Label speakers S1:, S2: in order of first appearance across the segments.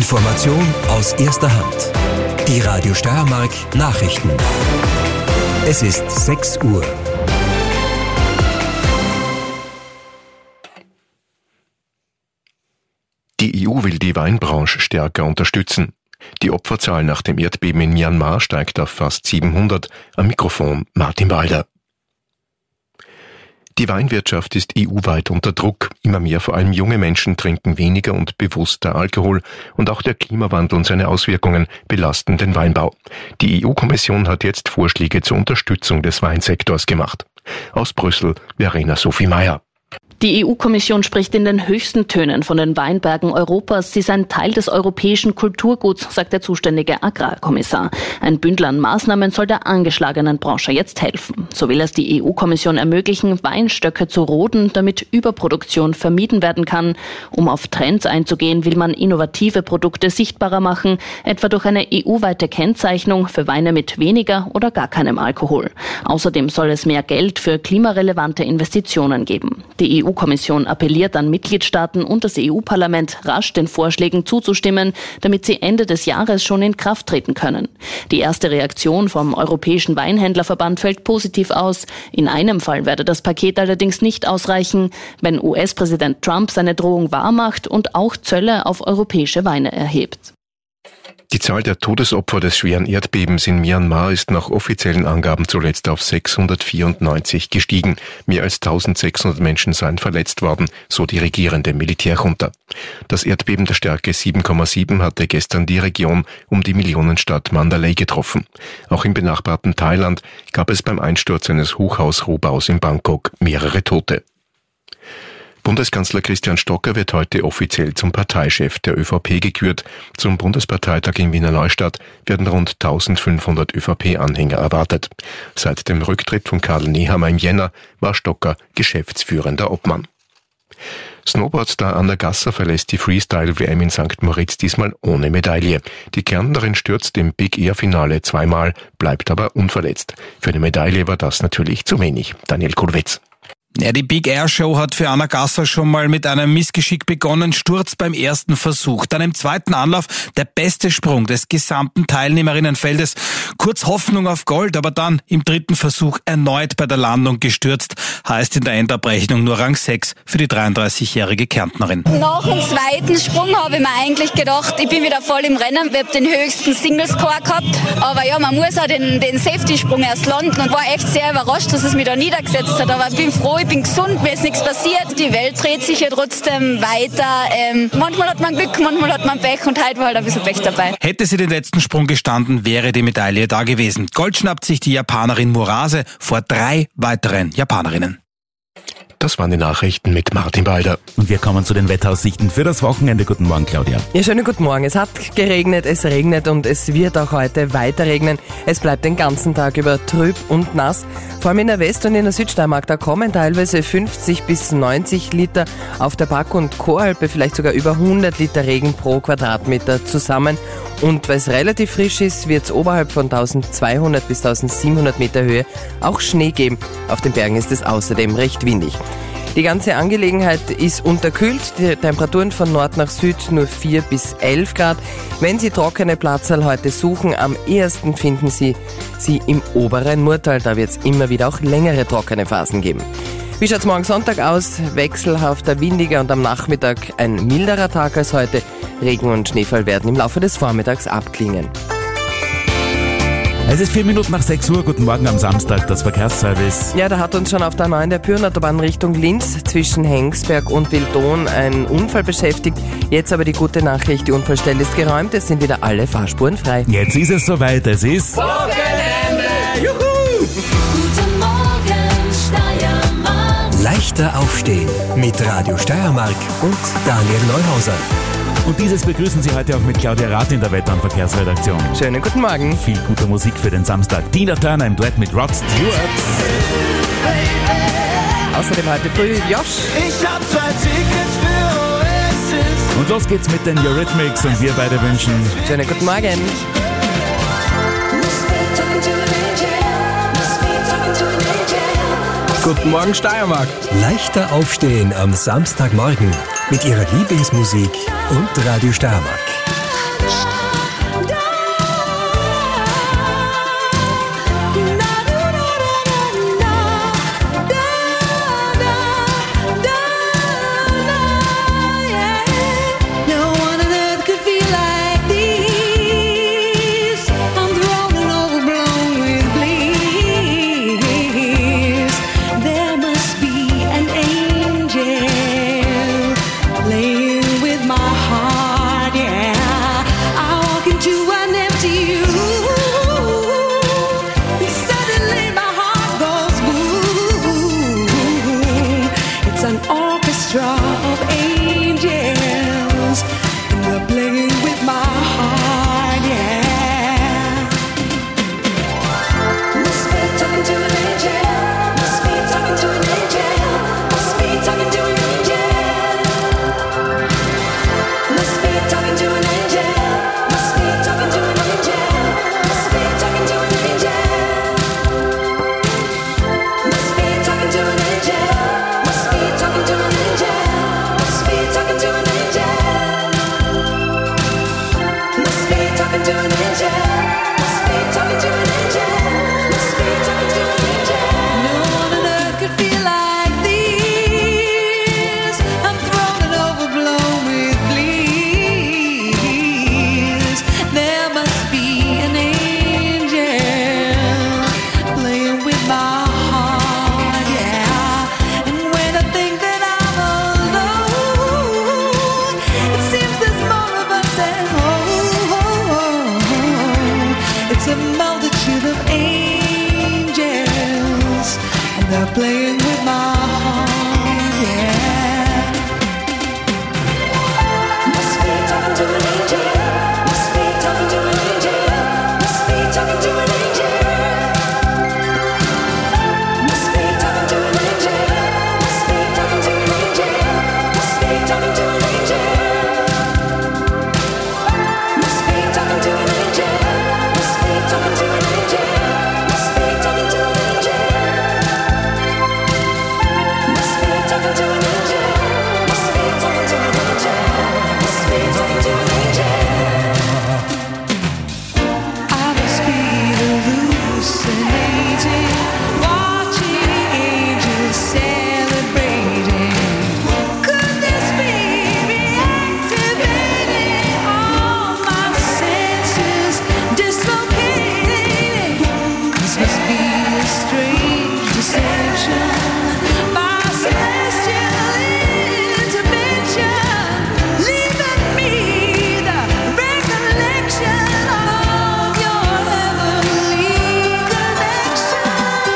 S1: Information aus erster Hand. Die Radio Steiermark Nachrichten. Es ist 6 Uhr.
S2: Die EU will die Weinbranche stärker unterstützen. Die Opferzahl nach dem Erdbeben in Myanmar steigt auf fast 700. Am Mikrofon Martin Walder. Die Weinwirtschaft ist EU-weit unter Druck. Immer mehr, vor allem junge Menschen, trinken weniger und bewusster Alkohol. Und auch der Klimawandel und seine Auswirkungen belasten den Weinbau. Die EU-Kommission hat jetzt Vorschläge zur Unterstützung des Weinsektors gemacht. Aus Brüssel, Verena Sophie Meyer.
S3: Die EU-Kommission spricht in den höchsten Tönen von den Weinbergen Europas. Sie seien Teil des europäischen Kulturguts, sagt der zuständige Agrarkommissar. Ein Bündel an Maßnahmen soll der angeschlagenen Branche jetzt helfen. So will es die EU-Kommission ermöglichen, Weinstöcke zu roden, damit Überproduktion vermieden werden kann. Um auf Trends einzugehen, will man innovative Produkte sichtbarer machen, etwa durch eine EU-weite Kennzeichnung für Weine mit weniger oder gar keinem Alkohol. Außerdem soll es mehr Geld für klimarelevante Investitionen geben. Die EU-Kommission appelliert an Mitgliedstaaten und das EU-Parlament, rasch den Vorschlägen zuzustimmen, damit sie Ende des Jahres schon in Kraft treten können. Die erste Reaktion vom Europäischen Weinhändlerverband fällt positiv aus. In einem Fall werde das Paket allerdings nicht ausreichen, wenn US-Präsident Trump seine Drohung wahrmacht und auch Zölle auf europäische Weine erhebt.
S2: Die Zahl der Todesopfer des schweren Erdbebens in Myanmar ist nach offiziellen Angaben zuletzt auf 694 gestiegen. Mehr als 1600 Menschen seien verletzt worden, so die regierende Militärjunta. Das Erdbeben der Stärke 7,7 hatte gestern die Region um die Millionenstadt Mandalay getroffen. Auch im benachbarten Thailand gab es beim Einsturz eines Hochhausrohbaus in Bangkok mehrere Tote. Bundeskanzler Christian Stocker wird heute offiziell zum Parteichef der ÖVP gekürt. Zum Bundesparteitag in Wiener Neustadt werden rund 1500 ÖVP-Anhänger erwartet. Seit dem Rücktritt von Karl Nehammer im Jänner war Stocker geschäftsführender Obmann. Snowboardstar Anna Gasser verlässt die Freestyle-WM in St. Moritz diesmal ohne Medaille. Die Kärntnerin stürzt im Big Air-Finale zweimal, bleibt aber unverletzt. Für eine Medaille war das natürlich zu wenig. Daniel Kulwitz.
S4: Ja, die Big Air Show hat für Anna Gasser schon mal mit einem Missgeschick begonnen. Sturz beim ersten Versuch. Dann im zweiten Anlauf der beste Sprung des gesamten Teilnehmerinnenfeldes. Kurz Hoffnung auf Gold, aber dann im dritten Versuch erneut bei der Landung gestürzt. Heißt in der Endabrechnung nur Rang 6 für die 33-jährige Kärntnerin.
S5: Nach dem zweiten Sprung habe ich mir eigentlich gedacht, ich bin wieder voll im Rennen. Ich habe den höchsten Single-Score gehabt. Aber ja, man muss auch den Safety-Sprung erst landen und war echt sehr überrascht, dass es mich da niedergesetzt hat. Aber ich bin froh, ich bin gesund, mir ist nichts passiert. Die Welt dreht sich ja trotzdem weiter. Manchmal hat man Glück, manchmal hat man Pech und heute war halt ein bisschen Pech dabei.
S4: Hätte sie den letzten Sprung gestanden, wäre die Medaille da gewesen. Gold schnappt sich die Japanerin Murase vor 3 weiteren Japanerinnen.
S2: Das waren die Nachrichten mit Martin Walder.
S6: Und wir kommen zu den Wetteraussichten für das Wochenende. Guten Morgen, Claudia.
S7: Ja, schönen guten Morgen. Es hat geregnet, es regnet und es wird auch heute weiter regnen. Es bleibt den ganzen Tag über trüb und nass. Vor allem in der West- und in der Südsteiermark, da kommen teilweise 50 bis 90 Liter auf der Back- und Choralpe, vielleicht sogar über 100 Liter Regen pro Quadratmeter zusammen. Und weil es relativ frisch ist, wird es oberhalb von 1200 bis 1700 Meter Höhe auch Schnee geben. Auf den Bergen ist es außerdem recht windig. Die ganze Angelegenheit ist unterkühlt, die Temperaturen von Nord nach Süd nur 4 bis 11 Grad. Wenn Sie trockene Platzerl heute suchen, am ehesten finden Sie sie im oberen Murtal. Da wird es immer wieder auch längere trockene Phasen geben. Wie schaut's morgen Sonntag aus? Wechselhafter, windiger und am Nachmittag ein milderer Tag als heute. Regen und Schneefall werden im Laufe des Vormittags abklingen.
S6: Es ist 4 Minuten nach 6 Uhr. Guten Morgen am Samstag, das Verkehrsservice.
S7: Ja, da hat uns schon auf der 9 der Pyreneenautobahn Richtung Linz zwischen Hengsberg und Wildon ein Unfall beschäftigt. Jetzt aber die gute Nachricht, die Unfallstelle ist geräumt, es sind wieder alle Fahrspuren frei.
S6: Jetzt ist es soweit, es ist
S8: Wochenende! Juhu!
S9: Guten Morgen, Steiermark.
S1: Leichter aufstehen mit Radio Steiermark und Daniel Neuhauser.
S6: Und dieses begrüßen Sie heute auch mit Claudia Rath in der Wetter- und Verkehrsredaktion.
S7: Schönen guten Morgen.
S6: Viel guter Musik für den Samstag. Tina Turner im Duett mit Rod Stewart.
S7: Außerdem heute früh Josh.
S8: Ich hab 2 Tickets für Oasis.
S6: Und los geht's mit den Eurythmics und wir beide wünschen
S7: schönen guten Morgen.
S10: Guten Morgen Steiermark.
S1: Leichter aufstehen am Samstagmorgen mit ihrer Lieblingsmusik und Radio Steiermark.
S8: all the children of angels, and they're playing with my heart, yeah.
S9: Must be talking to an angel. Must be talking to an angel. Must be talking to an angel. Must be talking to an angel. Must be talking to an angel. Must be talking to an angel. Must be talking to an angel. Must be talking to an angel. Must be talking to an angel. Must be talking to an angel. Must be talking to an angel. Must be talking to an angel.
S8: I must be hallucinating, watching angels celebrating. Could this be reactivating all my senses, dislocating? This must be a strange deception by celestial intervention, leaving me the recollection of your heavenly connection.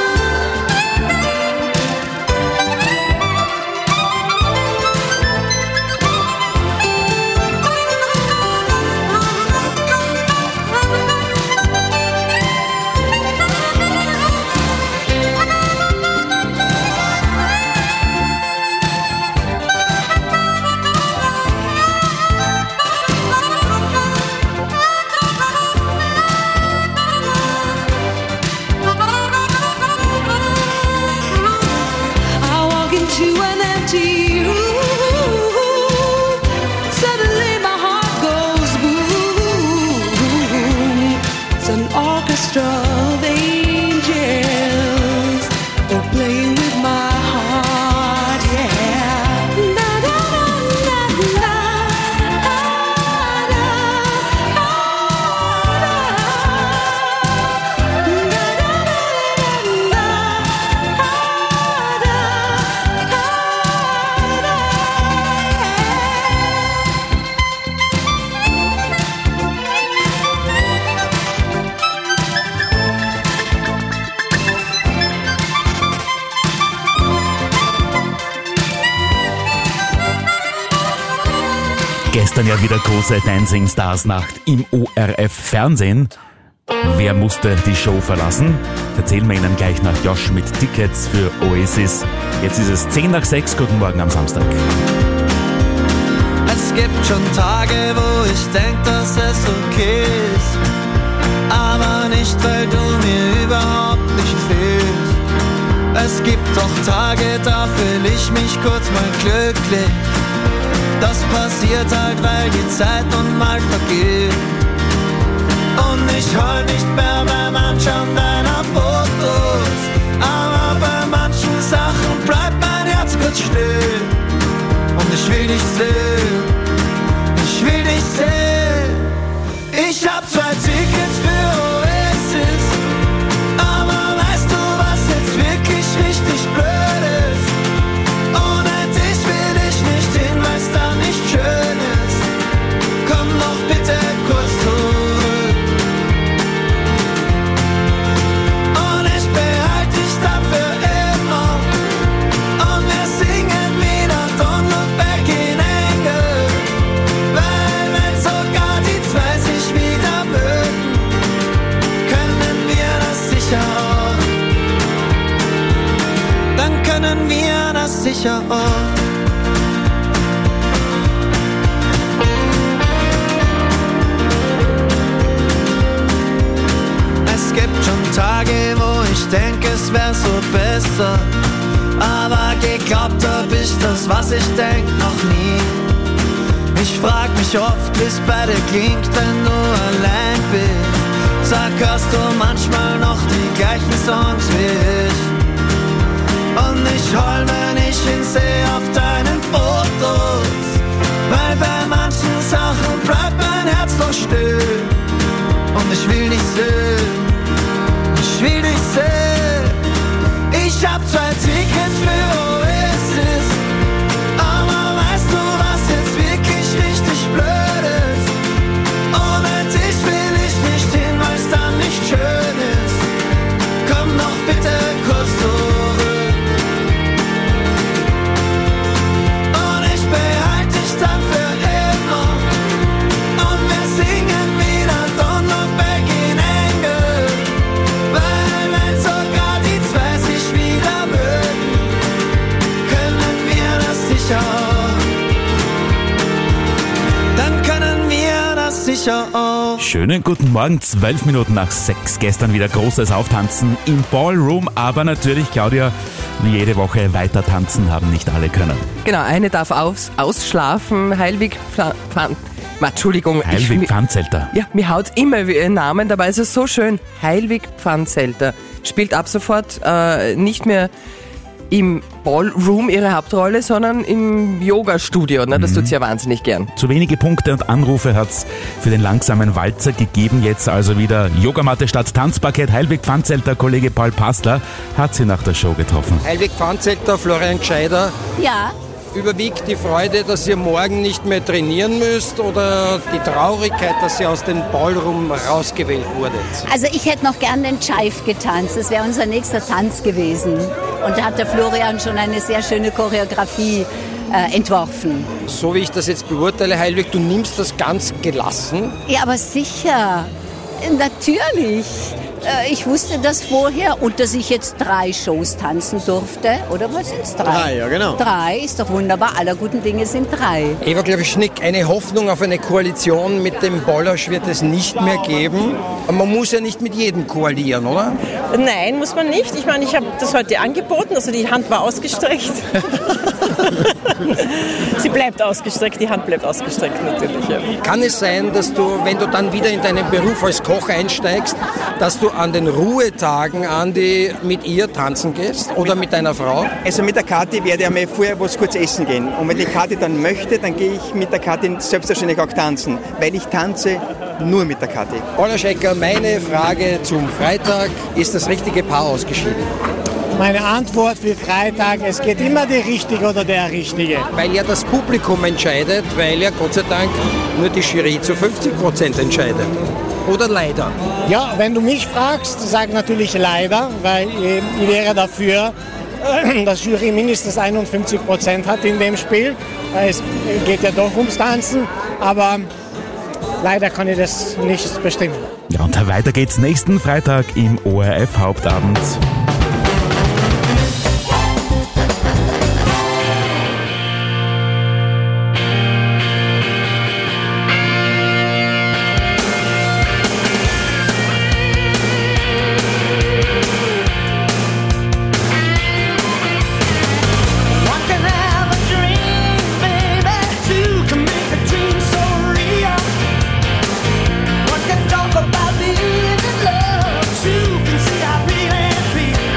S8: I walk into an empty room. Suddenly my heart goes boom. It's an orchestra of angels. They're playing with my heart, yeah. Da, da, da, da, da.
S6: Gestern ja wieder große Dancing Stars Nacht im ORF Fernsehen. Wer musste die Show verlassen? Erzählen wir Ihnen gleich nach Josh mit Tickets für Oasis. Jetzt ist es 5:10. Guten Morgen am Samstag.
S10: Es gibt schon Tage, wo ich denk, dass es okay ist, aber nicht, weil du mir überhaupt nicht fehlst. Es gibt auch Tage, da fühl ich mich kurz mal glücklich. Das passiert halt, weil die Zeit nun mal vergeht. Und ich heul nicht mehr beim Anschauen deiner Fotos, aber bei manchen Sachen bleibt mein Herz kurz still. Und ich will dich sehen, ich will dich sehen. Ich hab 2 Tickets für Oasis, aber weißt du, was jetzt wirklich richtig blöd ist? Ohne dich will ich nicht hin, weil's da nicht schön ist. Komm doch bitte kurz zurück und ich behalte dich dann für immer. Und wir singen wieder Don't Look Back in Anger, weil wenn sogar die 2 sich wieder mögen, können wir das sicher auch. Dann können wir das sicher auch. Es gibt schon Tage, wo ich denke, es wär so besser, aber geglaubt hab ich das, was ich denk, noch nie. Ich frag mich oft, wie's bei dir klingt, wenn du allein bist. Sag, hörst du manchmal noch die gleichen Songs wie ich? Und ich heul, wenn ich ihn seh auf deinen Fotos, weil bei manchen Sachen bleibt mein Herz doch still. Und ich will dich sehen, ich will dich sehen. Ich hab 2 Tickets für Oasis, aber weißt du, was jetzt wirklich richtig blöd ist? Ohne dich will ich nicht hin, weil's dann nicht schön
S6: Schönen guten Morgen, 12 Minuten nach 6. Gestern wieder großes Auftanzen im Ballroom, aber natürlich, Claudia, wie jede Woche weiter tanzen haben nicht alle können.
S7: Genau, eine darf ausschlafen. Heilwig
S6: Pfannzelter.
S7: Ja, mir haut immer einen Namen, dabei ist es so schön. Heilwig Pfannzelter spielt ab sofort nicht mehr im Ballroom ihre Hauptrolle, sondern im Yoga-Studio. Ne? Das tut sie ja wahnsinnig gern.
S6: Zu wenige Punkte und Anrufe hat's für den langsamen Walzer gegeben. Jetzt also wieder Yogamatte statt Tanzparkett. Heilwig Pfannzelter, Kollege Paul Passler hat sie nach der Show getroffen.
S11: Heilwig Pfannzelter, Florian Gscheider.
S5: Ja.
S11: Überwiegt die Freude, dass ihr morgen nicht mehr trainieren müsst oder die Traurigkeit, dass ihr aus dem Ballroom rausgewählt wurdet?
S5: Also ich hätte noch gern den Jive getanzt. Das wäre unser nächster Tanz gewesen. Und da hat der Florian schon eine sehr schöne Choreografie entworfen.
S11: So wie ich das jetzt beurteile, Heilwig, du nimmst das ganz gelassen.
S5: Ja, aber sicher. Natürlich. Ich wusste das vorher und dass ich jetzt 3 Shows tanzen durfte. Oder was sind es? 3?
S11: 3, ja genau.
S5: 3 ist doch wunderbar. Aller guten Dinge sind 3.
S11: Eva Klawischnik, eine Hoffnung auf eine Koalition mit dem Bollasch wird es nicht mehr geben. Aber man muss ja nicht mit jedem koalieren, oder?
S12: Nein, muss man nicht. Ich meine, ich habe das heute angeboten, also die Hand war ausgestreckt. Sie bleibt ausgestreckt, die Hand bleibt ausgestreckt natürlich. Ja.
S11: Kann es sein, dass du, wenn du dann wieder in deinen Beruf als Koch einsteigst, dass du an den Ruhetagen, Andi, mit ihr tanzen gehst oder mit deiner Frau?
S13: Also mit der Kathi werde ich einmal vorher was kurz essen gehen. Und wenn die Kathi dann möchte, dann gehe ich mit der Kathi selbstverständlich auch tanzen, weil ich tanze nur mit der Kathi.
S11: Bollasch Egger, meine Frage zum Freitag, ist das richtige Paar ausgeschieden?
S14: Meine Antwort für Freitag, es geht immer die Richtige oder der Richtige.
S11: Weil ja das Publikum entscheidet, weil ja Gott sei Dank nur die Jury zu 50% entscheidet. Oder leider?
S14: Ja, wenn du mich fragst, sage ich natürlich leider, weil ich wäre dafür, dass Jury mindestens 51% hat in dem Spiel. Es geht ja doch ums Tanzen, aber leider kann ich das nicht bestimmen.
S6: Ja, und weiter geht's nächsten Freitag im ORF Hauptabend.
S9: Talk about being in love, two can see I really feel.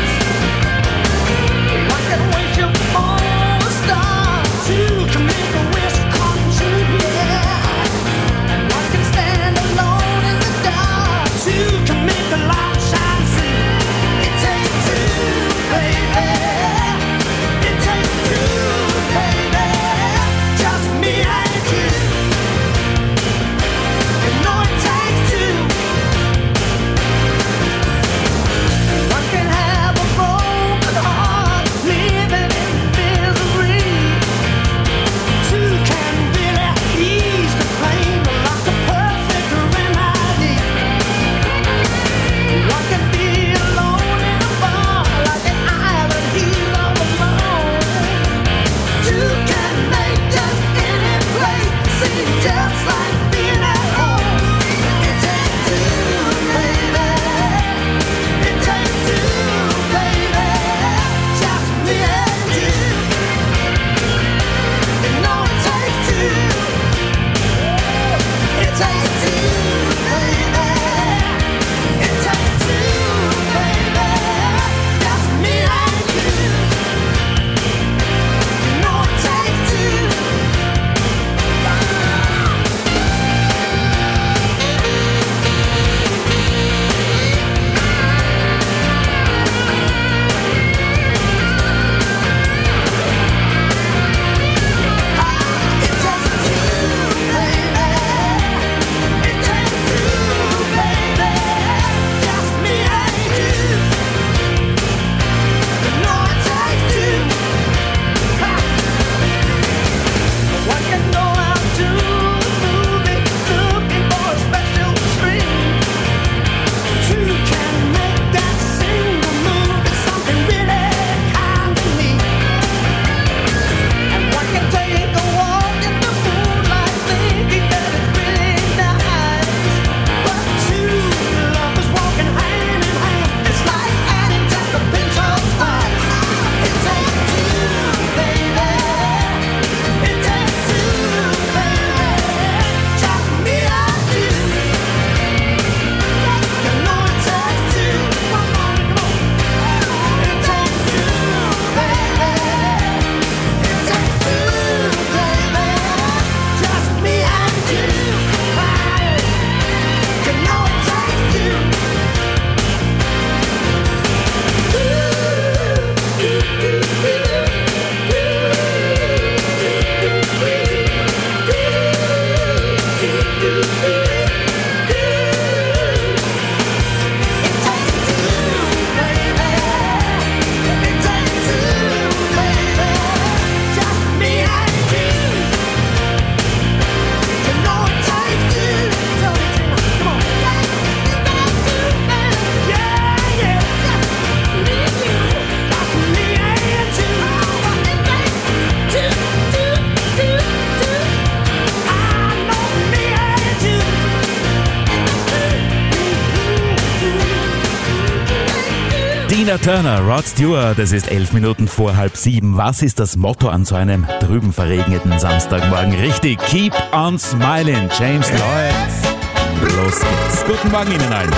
S6: Tina Turner, Rod Stewart, es ist 11 Minuten vor 6:30. Was ist das Motto an so einem trüben verregneten Samstagmorgen? Richtig, keep on smiling, James Lloyd. Los geht's. Guten Morgen Ihnen allen.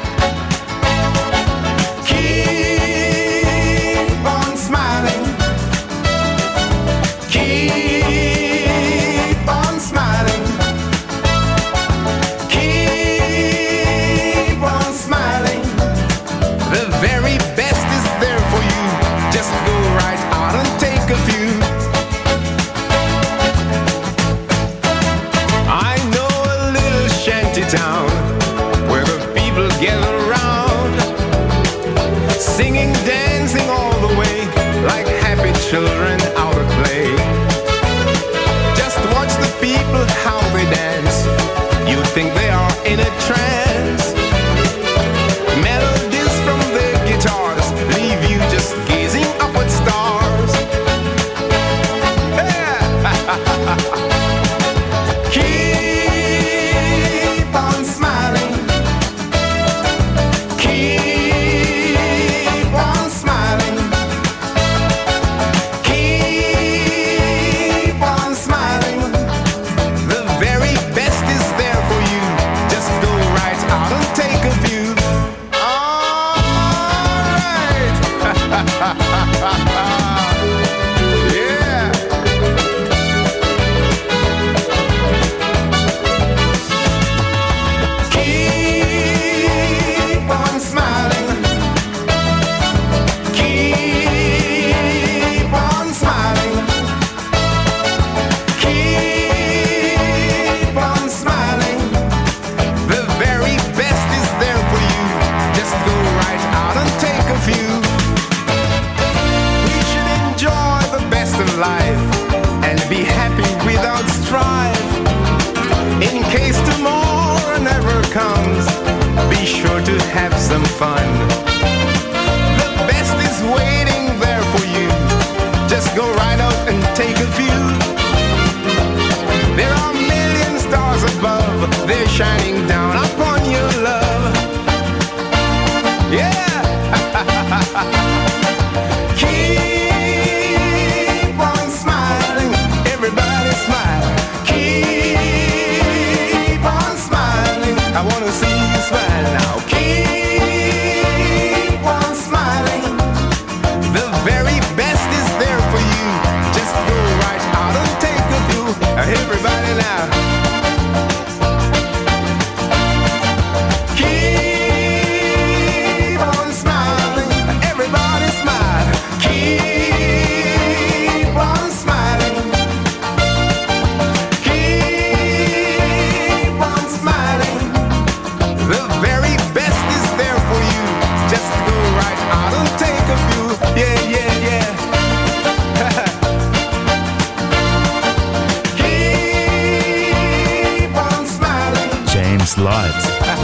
S10: Keep on smiling. Keep on smiling. Keep on smiling. The very best is there for you. Just go right out and take a view. I know a little shanty town where the people gather around, singing, dancing all the way, like happy children out at play. Just watch the people how they dance. You think they are in a trance. Melodies from their guitars leave you just gazing up at stars. Yeah. Keep on smiling. Keep on smiling. Keep on smiling. The very best is there for you. Just go right out and take a view. All right. Yeah. Keep on smiling. Keep on smiling. Keep on smiling. The very best is there for you. Just go right out and take a view. We should enjoy the best of life and be happy without strife. In case tomorrow never comes, be sure to have some fun. The best is waiting there for you. Just go right out and take a view. There are million stars above, they're shining down upon your love. Yeah. Keep on smiling, everybody smile. Keep on smiling, I wanna see you smile now. Keep on smiling, the very best is there for you. Just go right out and take a view. Everybody now. Keep on smiling, everybody smile. Keep on smiling. Keep on smiling. The very best is there for you. Just go right out and take a view. Yeah, yeah, yeah. Keep on smiling.
S6: James Lloyd.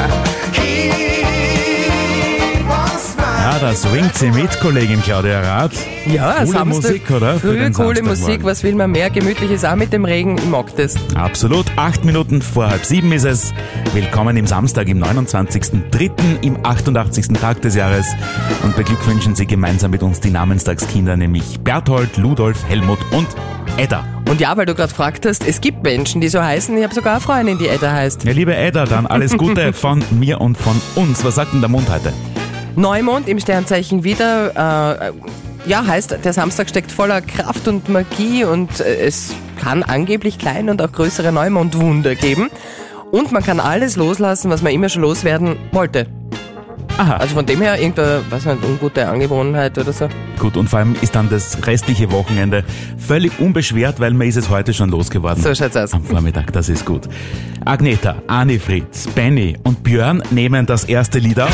S10: Keep on smiling.
S6: Ja, da swingt sie mit, Kollegin Claudia Rath.
S7: Ja,
S6: coole
S7: Samstag,
S6: Musik, oder? Für
S7: Frühe
S6: den
S7: coole
S6: Samstagmorgen.
S7: Musik, was will man mehr? Gemütliches auch mit dem Regen, ich mag das.
S6: Absolut, 8 Minuten vor 6:30 ist es. Willkommen im Samstag, im 29.03., im 88. Tag des Jahres. Und beglückwünschen Sie gemeinsam mit uns die Namenstagskinder, nämlich Berthold, Ludolf, Helmut und Edda.
S7: Und ja, weil du gerade gefragt hast, es gibt Menschen, die so heißen. Ich habe sogar eine Freundin, die Edda heißt.
S6: Ja, liebe Edda, dann alles Gute von mir und von uns. Was sagt denn der Mond heute?
S7: Neumond im Sternzeichen wieder. Ja, heißt, der Samstag steckt voller Kraft und Magie und es kann angeblich kleine und auch größere Neumondwunder geben. Und man kann alles loslassen, was man immer schon loswerden wollte.
S6: Aha.
S7: Also von dem her irgendeine, was nicht, ungute Angewohnheit oder so.
S6: Gut, und vor allem ist dann das restliche Wochenende völlig unbeschwert, weil man ist es heute schon losgeworden.
S7: So schaut's aus.
S6: Am Vormittag, das ist gut. Agneta, Anni Fritz, Benny und Björn nehmen das erste Lied auf.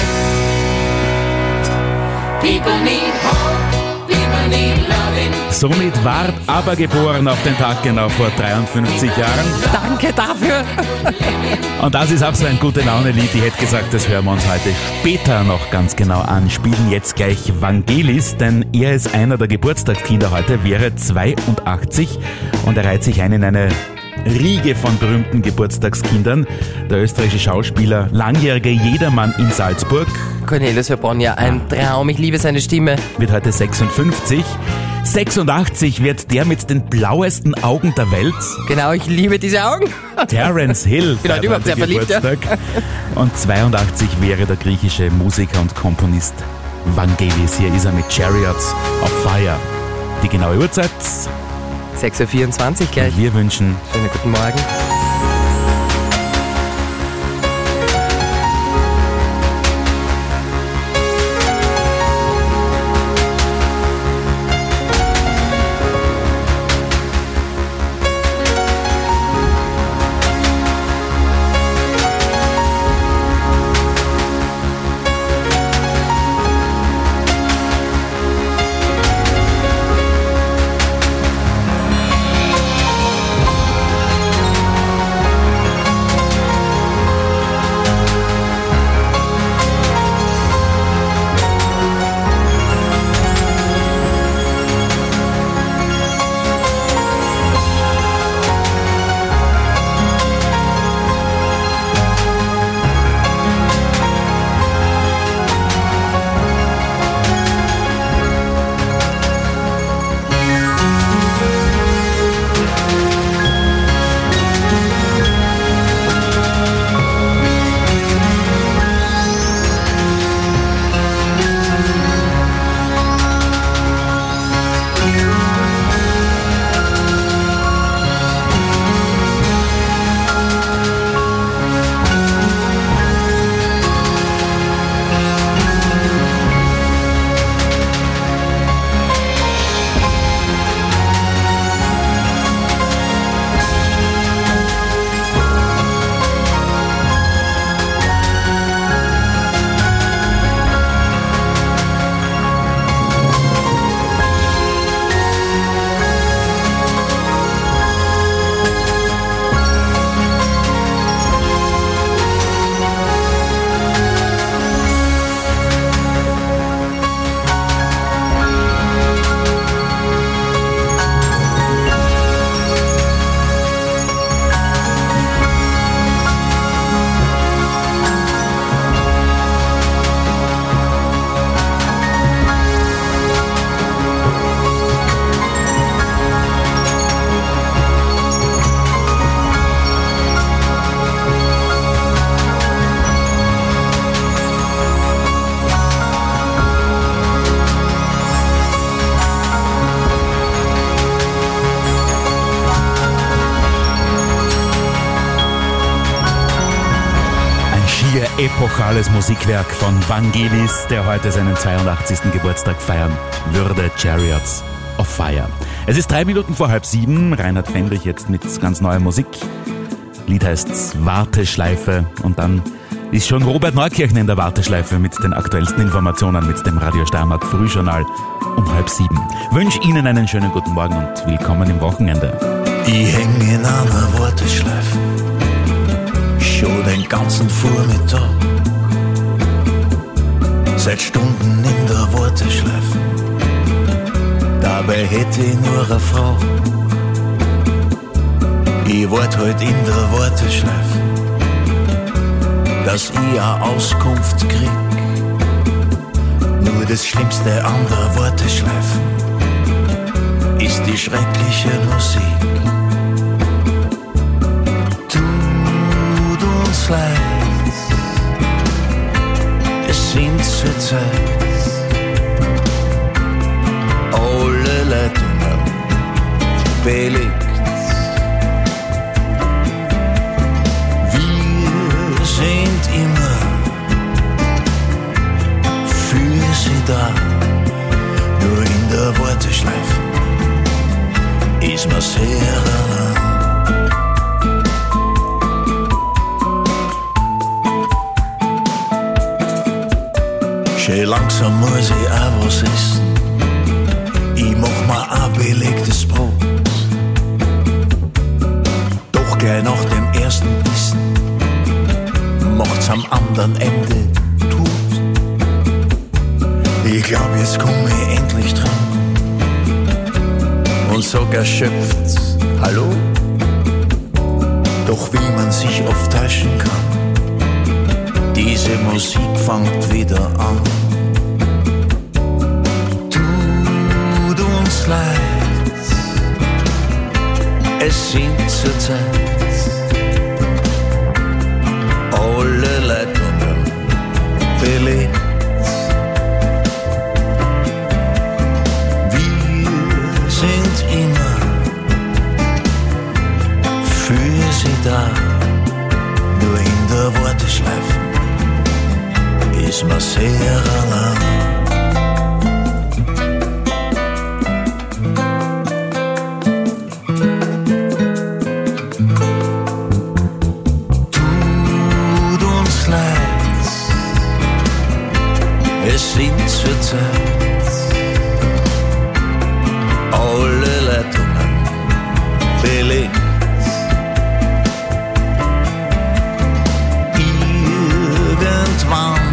S8: People need hope, people need loving.
S6: Somit ward aber geboren auf den Tag genau vor 53 Jahren.
S7: Danke dafür.
S6: Und das ist auch so ein Gute-Laune-Lied. Ich hätte gesagt, das hören wir uns heute später noch ganz genau an. Spielen jetzt gleich Vangelis, denn er ist einer der Geburtstagskinder heute, wäre 82 und er reiht sich ein in eine Riege von berühmten Geburtstagskindern. Der österreichische Schauspieler, langjährige Jedermann in Salzburg,
S7: Cornelis Heubronn, ja, ein Traum. Ich liebe seine Stimme.
S6: Wird heute 56. 86 wird der mit den blauesten Augen der Welt.
S7: Genau, ich liebe diese Augen.
S6: Terence Hill.
S7: Bin heute überhaupt sehr verliebt, ja.
S6: Und 82 wäre der griechische Musiker und Komponist Vangelis. Hier ist er mit Chariots of Fire. Die genaue Uhrzeit
S7: 6.24 Uhr gleich.
S6: Wir wünschen
S7: schönen guten Morgen.
S6: Epochales Musikwerk von Vangelis, der heute seinen 82. Geburtstag feiern würde, Chariots of Fire. Es ist 3 Minuten vor 6:30, Reinhard Fendrich jetzt mit ganz neuer Musik. Lied heißt Warteschleife und dann ist schon Robert Neukirchen in der Warteschleife mit den aktuellsten Informationen mit dem Radio Steiermark Frühjournal um 6:30. Wünsche Ihnen einen schönen guten Morgen und willkommen im Wochenende.
S15: Ich häng in einer Warteschleife schon den ganzen Vormittag. Seit Stunden in der Warteschleife, dabei hätte ich nur eine Frau. Ich wart halt in der Warteschleife, dass ich eine Auskunft krieg. Nur das Schlimmste an der Warteschleife ist die schreckliche Musik. Tut uns leid, es sind zur Zeit alle Leitungen belegt. Wir sind immer für sie da, nur in der Warteschleife ist man sehr allein. Schön langsam muss ich auch was essen, ich mach mir ein belegtes Brot. Doch gleich nach dem ersten Bissen macht's am anderen Ende tot. Ich glaub, jetzt komm ich endlich dran und sag erschöpft Hallo. Doch wie man sich oft täuschen kann, Diese Musik fängt wieder an. Tut uns leid, es sind zurzeit alle Leitungen belegt. Wir sind immer für sie da, nur in der Warteschleife ist man sehr allein. Tut uns leid, es sind zurzeit alle Leitungen belegt. Irgendwann,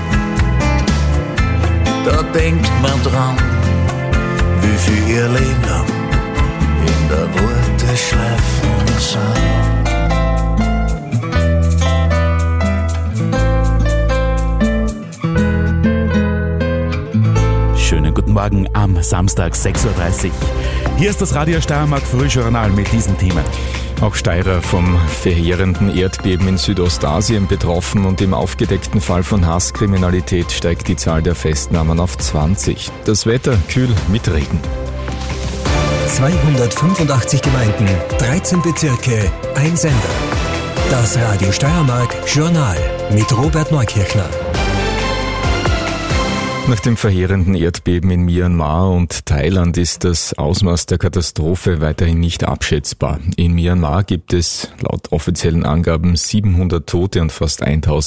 S15: da denkt man dran, wie viel ihr Leben lang in der Warteschleife sind.
S6: Schönen guten Morgen am Samstag 6.30 Uhr. Hier ist das Radio Steiermark Frühjournal mit diesen Themen.
S2: Auch Steirer vom verheerenden Erdbeben in Südostasien betroffen und im aufgedeckten Fall von Hasskriminalität steigt die Zahl der Festnahmen auf 20. Das Wetter kühl mit Regen.
S1: 285 Gemeinden, 13 Bezirke, ein Sender. Das Radio Steiermark Journal mit Robert Neukirchner.
S2: Nach dem verheerenden Erdbeben in Myanmar und Thailand ist das Ausmaß der Katastrophe weiterhin nicht abschätzbar. In Myanmar gibt es laut offiziellen Angaben 700 Tote und fast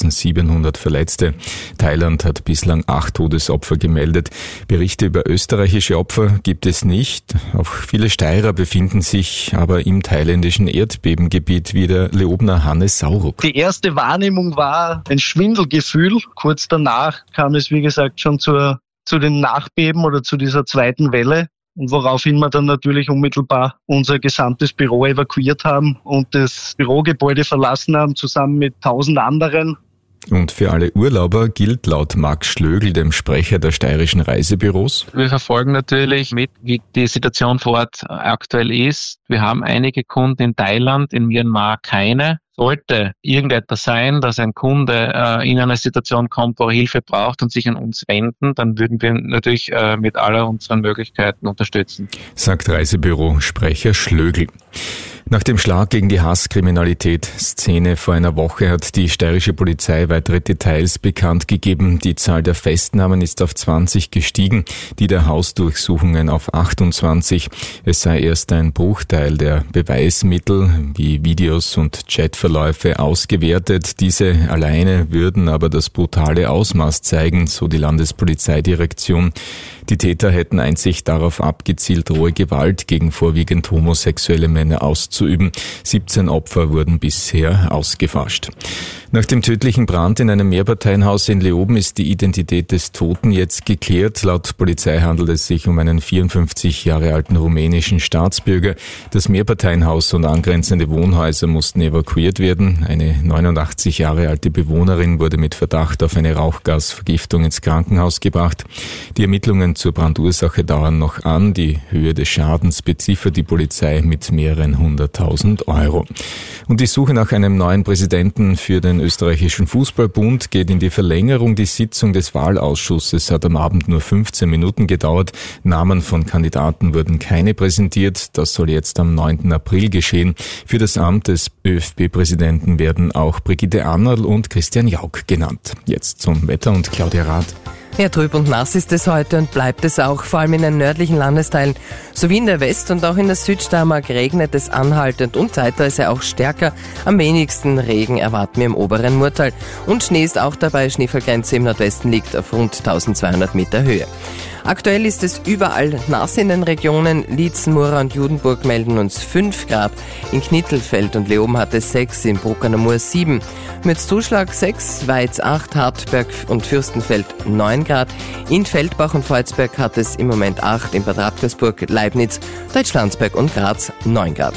S2: 1700 Verletzte. Thailand hat bislang 8 Todesopfer gemeldet. Berichte über österreichische Opfer gibt es nicht. Auch viele Steirer befinden sich aber im thailändischen Erdbebengebiet, wie der Leobner Hannes Sauruck.
S16: Die erste Wahrnehmung war ein Schwindelgefühl. Kurz danach kam es, wie gesagt, schon zu den Nachbeben oder zu dieser zweiten Welle, und woraufhin wir dann natürlich unmittelbar unser gesamtes Büro evakuiert haben und das Bürogebäude verlassen haben, zusammen mit 1000 anderen.
S2: Und für alle Urlauber gilt laut Max Schlögl, dem Sprecher der steirischen Reisebüros:
S17: Wir verfolgen natürlich mit, wie die Situation vor Ort aktuell ist. Wir haben einige Kunden in Thailand, in Myanmar keine. Sollte irgendetwas sein, dass ein Kunde in eine Situation kommt, wo er Hilfe braucht und sich an uns wenden, dann würden wir natürlich mit aller unseren Möglichkeiten unterstützen.
S2: Sagt Reisebüro-Sprecher Schlögl. Nach dem Schlag gegen die Hasskriminalität-Szene vor einer Woche hat die steirische Polizei weitere Details bekannt gegeben. Die Zahl der Festnahmen ist auf 20 gestiegen, die der Hausdurchsuchungen auf 28. Es sei erst ein Bruchteil der Beweismittel wie Videos und Chatverläufe ausgewertet. Diese alleine würden aber das brutale Ausmaß zeigen, so die Landespolizeidirektion. Die Täter hätten einzig darauf abgezielt, rohe Gewalt gegen vorwiegend homosexuelle Männer auszuüben. 17 Opfer wurden bisher ausgefascht. Nach dem tödlichen Brand in einem Mehrparteienhaus in Leoben ist die Identität des Toten jetzt geklärt. Laut Polizei handelt es sich um einen 54 Jahre alten rumänischen Staatsbürger. Das Mehrparteienhaus und angrenzende Wohnhäuser mussten evakuiert werden. Eine 89 Jahre alte Bewohnerin wurde mit Verdacht auf eine Rauchgasvergiftung ins Krankenhaus gebracht. Die Ermittlungen zur Brandursache dauern noch an. Die Höhe des Schadens beziffert die Polizei mit mehreren 100.000 Euro. Und die Suche nach einem neuen Präsidenten für den österreichischen Fußballbund geht in die Verlängerung. Die Sitzung des Wahlausschusses hat am Abend nur 15 Minuten gedauert. Namen von Kandidaten wurden keine präsentiert. Das soll jetzt am 9. April geschehen. Für das Amt des ÖFB-Präsidenten werden auch Brigitte Annerl und Christian Jauch genannt. Jetzt zum Wetter und Claudia Rath.
S7: Ja, trüb und nass ist es heute und bleibt es auch, vor allem in den nördlichen Landesteilen sowie in der West- und auch in der Südsteiermark regnet es anhaltend und zeitweise auch stärker. Am wenigsten Regen erwarten wir im oberen Murtal und Schnee ist auch dabei. Schneefallgrenze im Nordwesten liegt auf rund 1200 Meter Höhe. Aktuell ist es überall nass in den Regionen. Liezen, Mura und Judenburg melden uns 5 Grad. In Knittelfeld und Leoben hat es 6, in Bruck an der Mur 7. Mürzzuschlag 6, Weiz 8, Hartberg und Fürstenfeld 9 Grad. In Feldbach und Volzberg hat es im Moment 8, in Bad Radkersburg, Leibniz, Deutschlandsberg und Graz 9 Grad.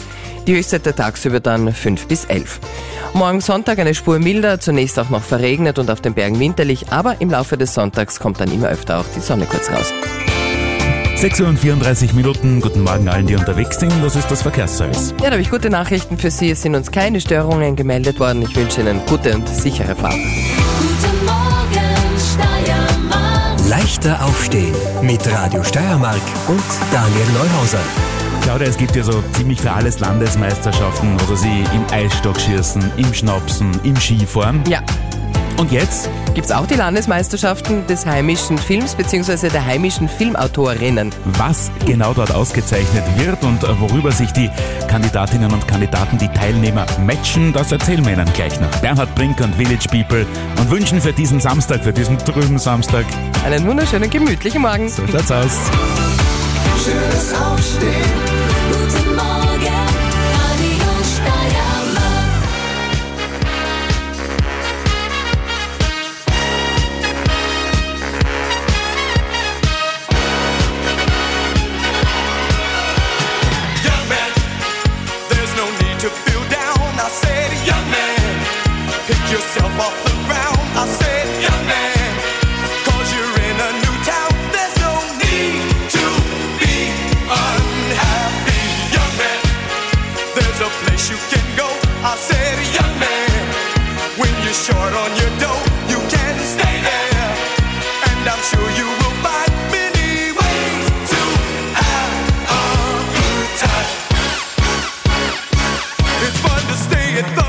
S7: Die Höchstzeit tagsüber dann 5 bis 11. Morgen Sonntag eine Spur milder, zunächst auch noch verregnet und auf den Bergen winterlich, aber im Laufe des Sonntags kommt dann immer öfter auch die Sonne kurz raus.
S6: 6:34 Uhr. Guten Morgen allen, die unterwegs sind. Das ist das Verkehrsservice.
S7: Ja, da habe ich gute Nachrichten für Sie. Es sind uns keine Störungen gemeldet worden. Ich wünsche Ihnen gute und sichere Fahrt.
S9: Guten Morgen, Steiermark.
S1: Leichter aufstehen mit Radio Steiermark und Daniel Neuhauser.
S6: Claudia, es gibt ja so ziemlich für alles Landesmeisterschaften, also sie im Eisstockschießen, im Schnapsen, im Skifahren.
S7: Ja.
S6: Und jetzt
S7: gibt's auch die Landesmeisterschaften des heimischen Films bzw. der heimischen Filmautorinnen.
S6: Was genau dort ausgezeichnet wird und worüber sich die Kandidatinnen und Kandidaten, die Teilnehmer matchen, das erzählen wir Ihnen gleich noch. Bernhard Brink und Village People und wünschen für diesen Samstag, für diesen trüben Samstag,
S7: einen wunderschönen, gemütlichen Morgen.
S6: So schaut's aus.
S9: Schönes Aufstehen. Guten Morgen, Radio Steiermark.
S18: Young man, there's no need to feel down. I said, young man, pick yourself off the ground. I said, young man, 'cause you're in a new town. There's no need to be unhappy. Young man, there's a place you can go. I said, young man, when you're short on your dough, you can stay there. And I'm sure you will find many ways to have a good time. It's fun to stay at the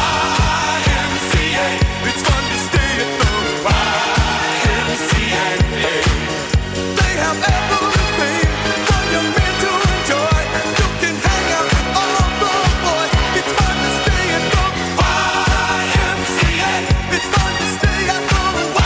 S18: YMCA. It's fun to stay at the YMCA. They have everything for young men to enjoy. You can hang out with all the boys. It's fun to stay at the YMCA. It's fun to stay at the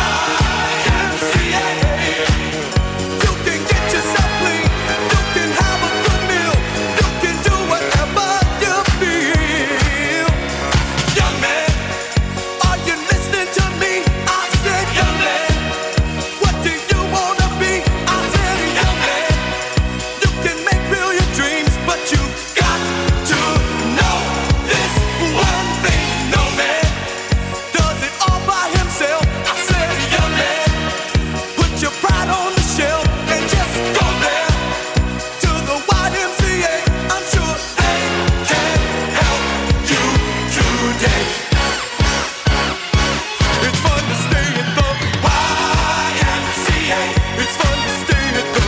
S18: YMCA. You can get yourself clean. You can have a good meal. You can do whatever you feel. Young man, are you listening to me? I said, young man, what do you wanna be? I said, young man, you can make real your dreams, but you got to know this one thing. No man does it all by himself. I said, young man, put your pride on the shelf and just go there to the YMCA. I'm sure they can help you today. It's fun to stay at the YMCA. It's fun to stay at the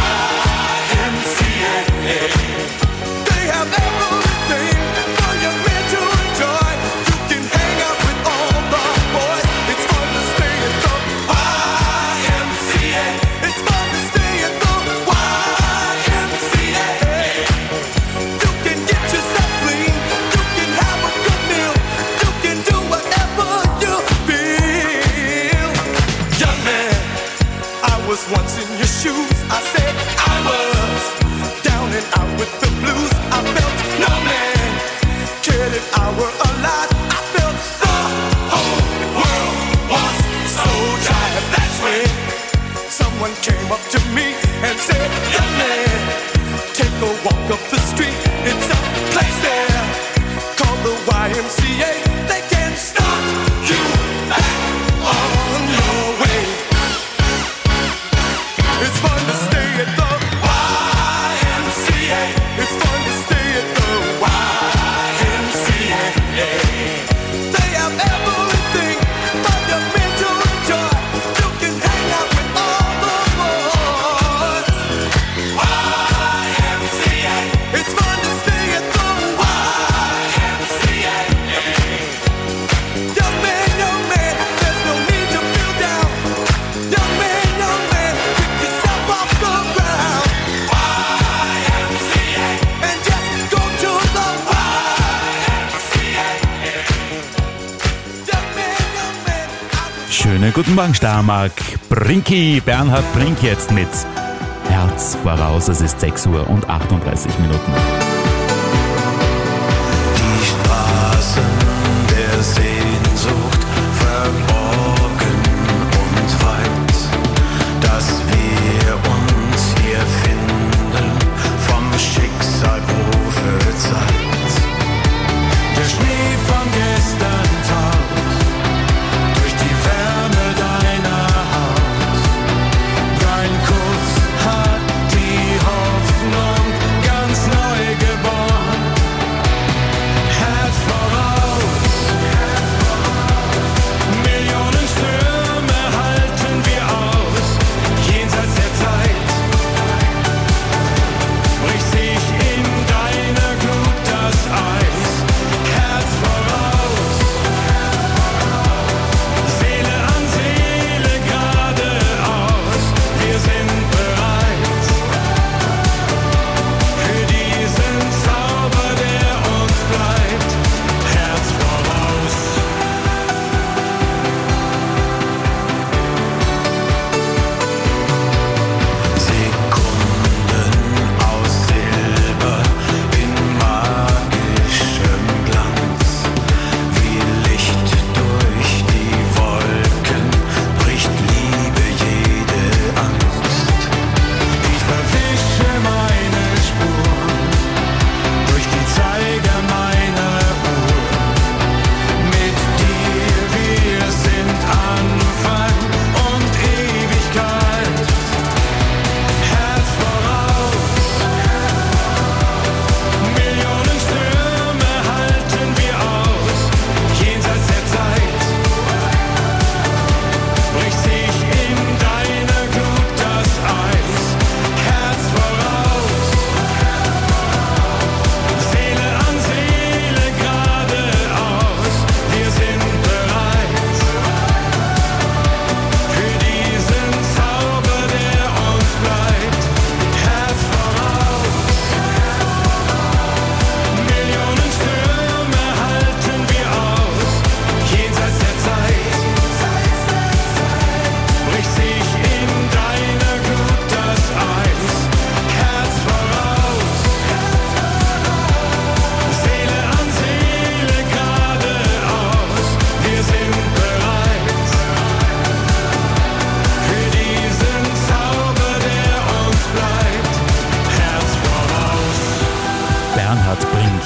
S18: YMCA. They have everything for young men to enjoy. You can hang out with all the boys. It's fun to stay at the YMCA. It's fun to stay at the YMCA. You can get yourself clean. You can have a good meal. You can do whatever you feel. Young man, I was once in your shoes. I said I was down and out with the blues. I felt no man cared if I were alive. I felt the whole world was so tired. That's when someone came up to me and said, young man, take a walk up the street. It's a place there called the YMCA. They can start you back on your way. It's fun to stay at the YMCA. It's fun to stay at the YMCA. They have everything for young men to enjoy. You can hang out with all the boys. YMCA. It's fun to stay at the YMCA. Young man, there's no need to feel down. Young man, pick yourself off the ground. YMCA. And just go to the YMCA. Young man,
S6: Schönen guten Morgen, Steiermark. Brinki, Bernhard Brink jetzt mit Herz voraus. Es ist 6:38 Uhr.
S15: Die Straßen der Sehnsucht, verborgen und weit, dass wir uns hier finden, vom Schicksal prophezeit.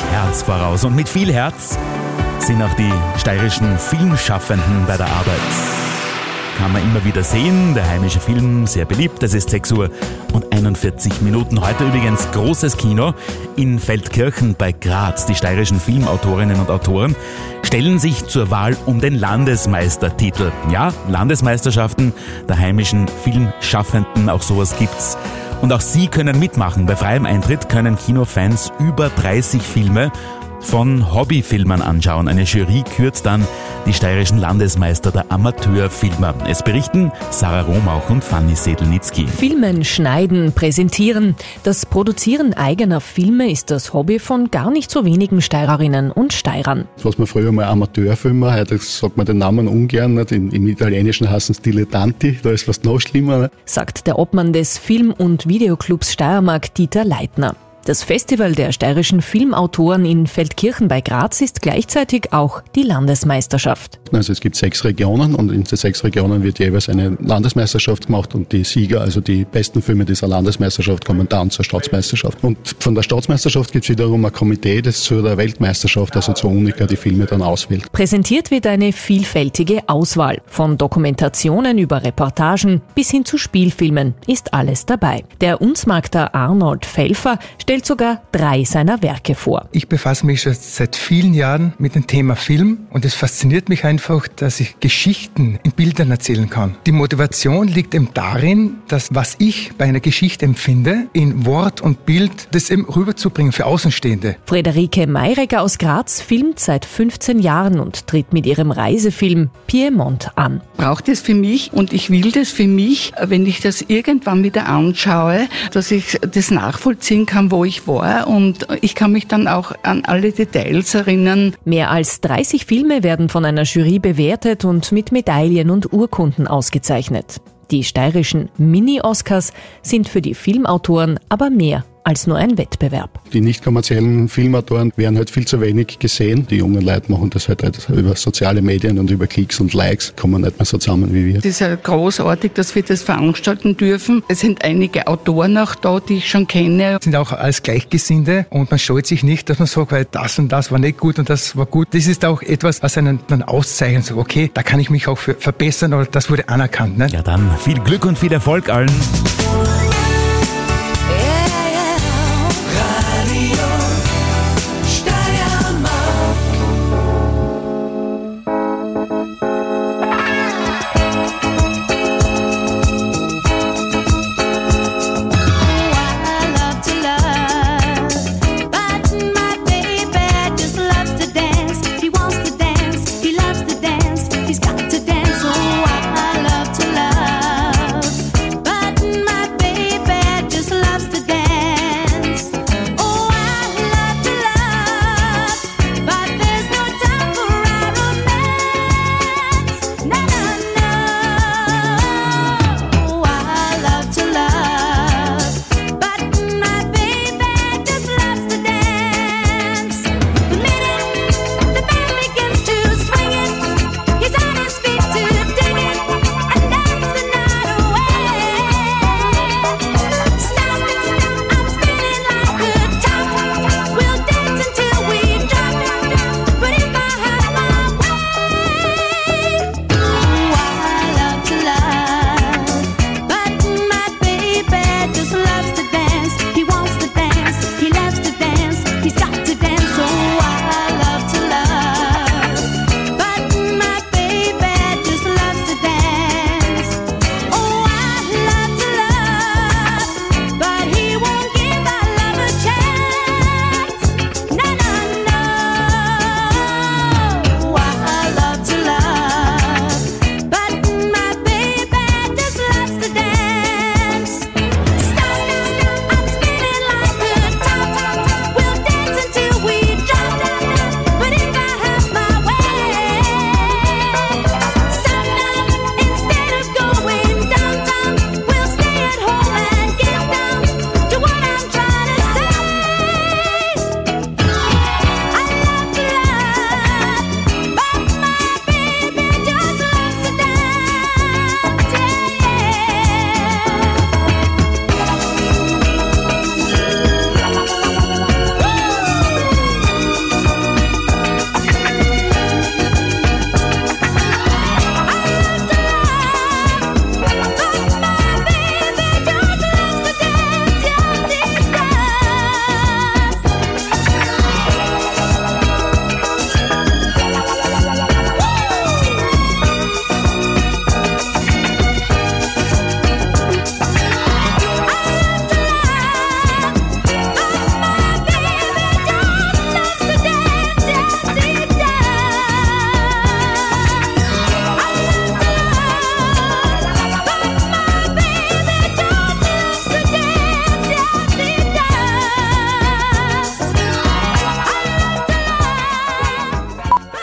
S6: Herz voraus. Und mit viel Herz sind auch die steirischen Filmschaffenden bei der Arbeit. Kann man immer wieder sehen, der heimische Film, sehr beliebt. Es ist 6 Uhr und 41 Minuten. Heute übrigens großes Kino in Feldkirchen bei Graz. Die steirischen Filmautorinnen und Autoren stellen sich zur Wahl um den Landesmeistertitel. Ja, Landesmeisterschaften der heimischen Filmschaffenden, auch sowas gibt's. Und auch sie können mitmachen. Bei freiem Eintritt können Kinofans über 30 Filme von Hobbyfilmern anschauen. Eine Jury kürt dann die steirischen Landesmeister der Amateurfilmer. Es berichten Sarah Romauch und Fanny Sedelnitzky.
S19: Filmen, schneiden, präsentieren. Das Produzieren eigener Filme ist das Hobby von gar nicht so wenigen Steirerinnen und Steirern.
S20: Was man früher mal Amateurfilmer, heute sagt man den Namen ungern. Nicht? Im Italienischen heißen es Dilettanti, da ist was noch schlimmer.
S19: Sagt der Obmann des Film- und Videoclubs Steiermark, Dieter Leitner. Das Festival der steirischen Filmautoren in Feldkirchen bei Graz ist gleichzeitig auch die Landesmeisterschaft.
S20: Also es gibt 6 Regionen und in den 6 Regionen wird jeweils eine Landesmeisterschaft gemacht und die Sieger, also die besten Filme dieser Landesmeisterschaft, kommen dann zur Staatsmeisterschaft. Und von der Staatsmeisterschaft gibt es wiederum ein Komitee, das zu der Weltmeisterschaft, also zur Unica, die Filme dann auswählt.
S19: Präsentiert wird eine vielfältige Auswahl. Von Dokumentationen über Reportagen bis hin zu Spielfilmen ist alles dabei. Der Unzmarkter Arnold Pfälfer stellt sogar 3 seiner Werke vor.
S21: Ich befasse mich schon seit vielen Jahren mit dem Thema Film und es fasziniert mich einfach, dass ich Geschichten in Bildern erzählen kann. Die Motivation liegt eben darin, dass was ich bei einer Geschichte empfinde, in Wort und Bild das eben rüberzubringen für Außenstehende.
S19: Friederike Meireger aus Graz filmt seit 15 Jahren und tritt mit ihrem Reisefilm Piemont an.
S22: Braucht es für mich und ich will das für mich, wenn ich das irgendwann wieder anschaue, dass ich das nachvollziehen kann, wo ich war und ich kann mich dann auch an alle Details erinnern.
S19: Mehr als 30 Filme werden von einer Jury bewertet und mit Medaillen und Urkunden ausgezeichnet. Die steirischen Mini-Oscars sind für die Filmautoren aber mehr als nur ein Wettbewerb.
S20: Die nicht kommerziellen Filmautoren werden halt viel zu wenig gesehen. Die jungen Leute machen das halt über soziale Medien und über Klicks und Likes, kommen nicht mehr so zusammen wie wir.
S22: Es ist ja großartig, dass wir das veranstalten dürfen. Es sind einige Autoren auch da, die ich schon kenne.
S21: Es sind auch alles Gleichgesinnte und man scheut sich nicht, dass man sagt, weil das und das war nicht gut und das war gut. Das ist auch etwas, was einen dann auszeichnet. So, okay, da kann ich mich auch für verbessern oder das wurde anerkannt. Ne?
S6: Ja, dann viel Glück und viel Erfolg allen.
S9: He's got to dance, so I love to love. But my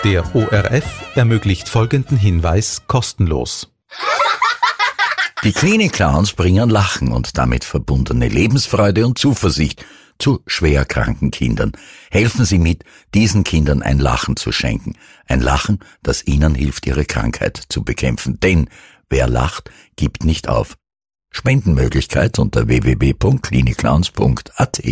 S3: Der ORF ermöglicht folgenden Hinweis kostenlos.
S15: Die Klinik Clowns bringen Lachen und damit verbundene Lebensfreude und Zuversicht zu schwerkranken Kindern. Helfen Sie mit, diesen Kindern ein Lachen zu schenken. Ein Lachen, das ihnen hilft, ihre Krankheit zu bekämpfen. Denn wer lacht, gibt nicht auf. Spendenmöglichkeit unter www.klinikclowns.at.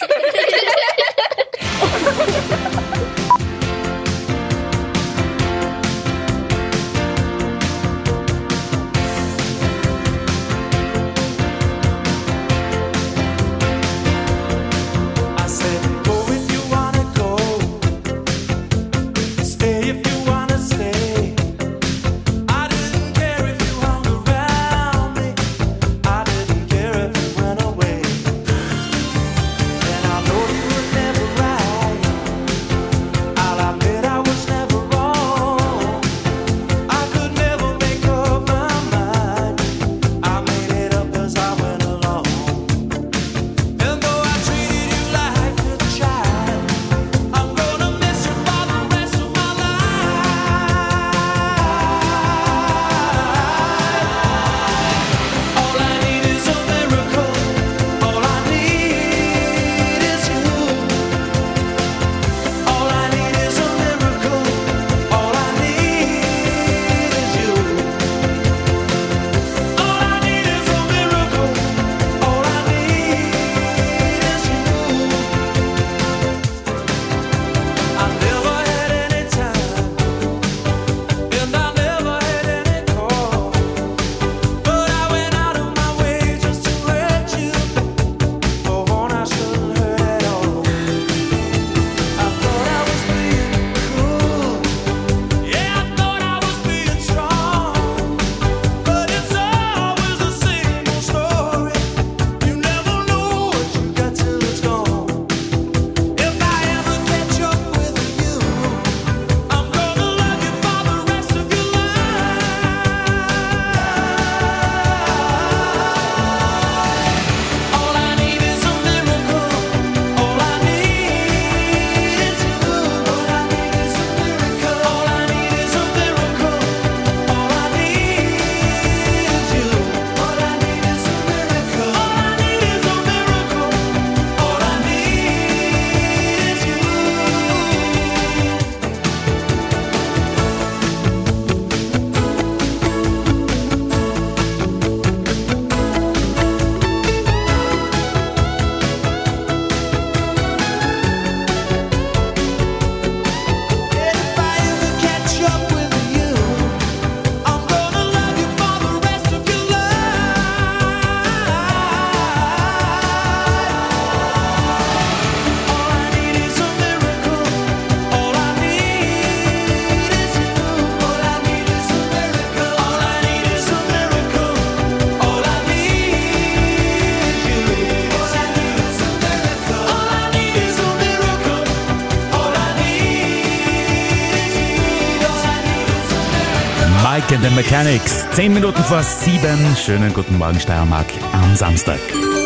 S6: Mike and the Mechanics. 10 Minuten vor 7. Schönen guten Morgen Steiermark am Samstag.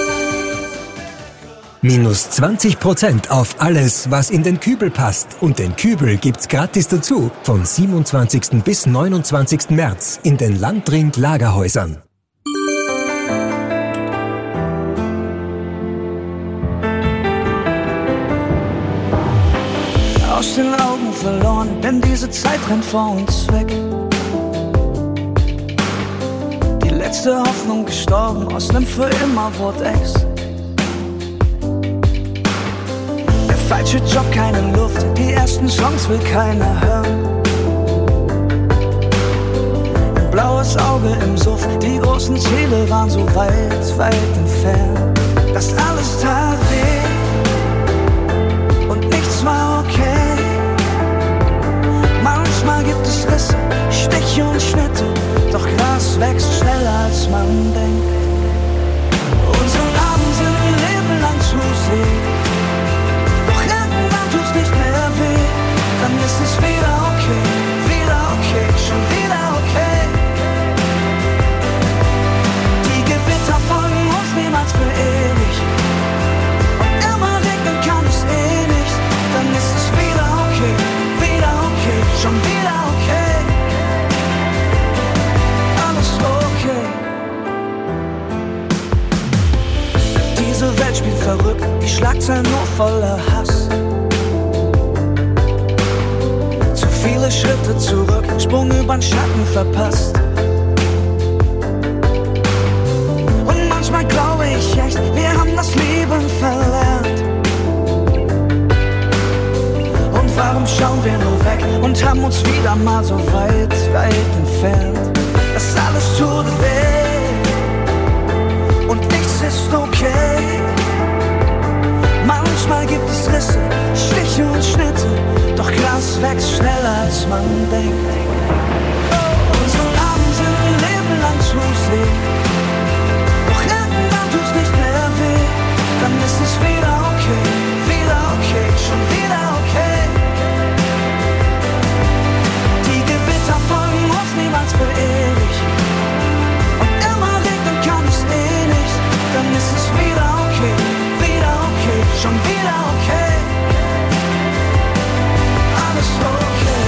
S1: Minus 20% auf alles, was in den Kübel passt. Und den Kübel gibt's gratis dazu. Von 27. bis 29. März in den Landring-Lagerhäusern.
S4: Aus den Augen verloren, denn diese Zeit rennt vor uns weg. Die letzte Hoffnung gestorben, aus nem für immer wurde Ex. Der falsche Job, keine Luft, die ersten Songs will keiner hören. Ein blaues Auge im Suff, die großen Ziele waren so weit, weit entfernt. Das alles tat weh und nichts war okay. Manchmal gibt es Risse, Stiche und Schnitte, doch Gras wächst schneller als man denkt. Unsere Narben sind ein Leben lang zu sehen, doch irgendwann tut's nicht mehr weh. Dann ist es wieder okay, schon wieder okay. Die Gewitter folgen uns niemals für ewig, und immer regnen kann es eh nicht. Dann ist es wieder okay, Welt spielt verrückt, die Schlagzeilen nur voller Hass. Zu viele Schritte zurück, Sprung übern Schatten verpasst. Und manchmal glaube ich echt, wir haben das Leben verlernt. Und warum schauen wir nur weg und haben uns wieder mal so weit, weit entfernt? Das alles tut weh und nichts ist okay. Manchmal gibt es Risse, Stiche und Schnitte, doch Gras wächst schneller als man denkt. Unsere Narben sind ein Leben lang zu sehen, doch irgendwann tut's nicht mehr weh. Dann ist es wieder okay, schon wieder okay. Die Gewitter folgen uns niemals für ewig. Und immer regnen kann es eh nicht. Dann ist es wieder okay, schon wieder okay. Alles okay.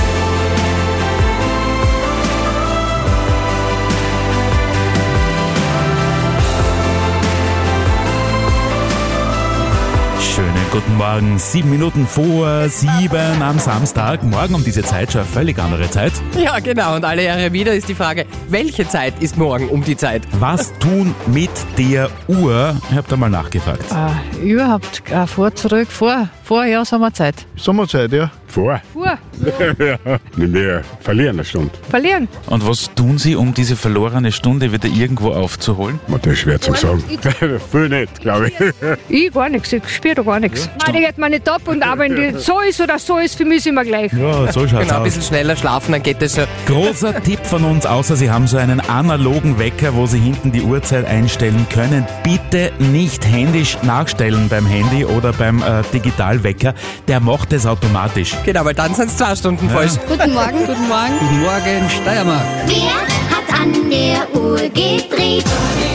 S6: Schönen guten Morgen, 7 Minuten vor 7 am Samstag. Morgen um diese Zeit schon eine völlig andere Zeit.
S7: Ja, genau. Und alle Jahre wieder ist die Frage, welche Zeit ist morgen um die Zeit?
S6: Was tun mit der Uhr? Ich habe da mal nachgefragt.
S5: Überhaupt vor ja, Sommerzeit.
S12: Sommerzeit, ja.
S5: Vor.
S12: Ja. Wir verlieren eine Stunde.
S5: Verlieren.
S6: Und was tun Sie, um diese verlorene Stunde wieder irgendwo aufzuholen?
S12: Das ist schwer zu sagen. Viel nicht, glaube ich.
S5: Ich gar nichts, ich spüre da gar nichts. Nein, die geht mir nicht ab und auch wenn die so ist oder so ist, für mich ist immer gleich.
S6: Ja, so schaut's
S7: Genau, ein
S6: aus.
S7: bisschen schneller schlafen, dann geht es schon.
S6: Großer Tipp von uns, außer Sie haben so einen analogen Wecker, wo Sie hinten die Uhrzeit einstellen können. Bitte nicht händisch nachstellen beim Handy oder beim Digitalwecker. Der macht es automatisch.
S7: Genau, weil dann sind es 2 Stunden falsch.
S5: Guten Morgen. Guten Morgen.
S23: Guten Morgen, Steiermark.
S9: Wer hat an der Uhr gedreht?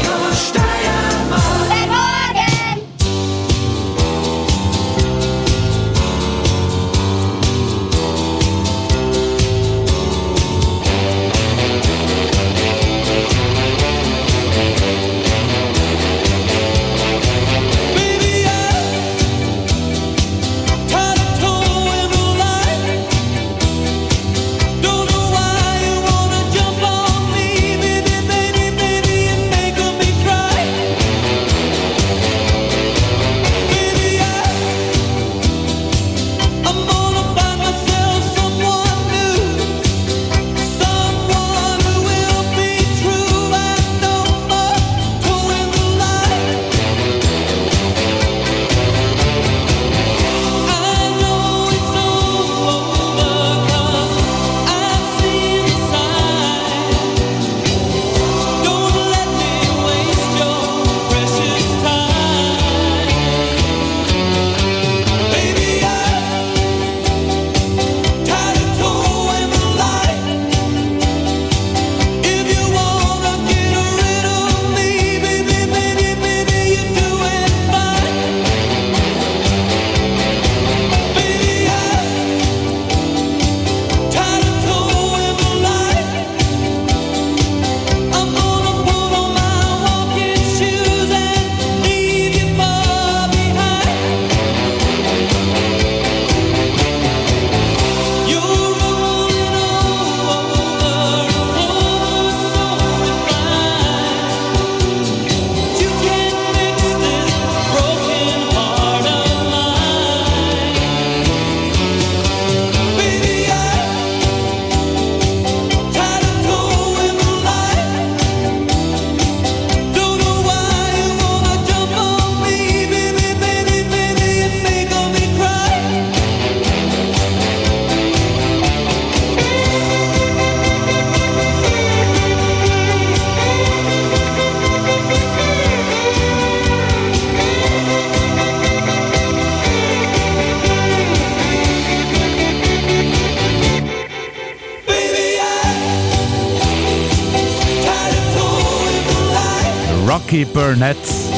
S6: Rocky Burnett.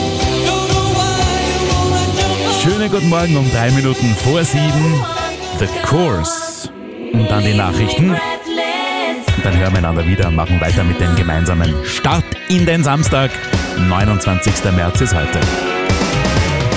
S6: Schönen guten Morgen um 3 Minuten vor 7. The Course. Und dann die Nachrichten. Und dann hören wir einander wieder und machen weiter mit dem gemeinsamen Start in den Samstag. 29. März ist heute.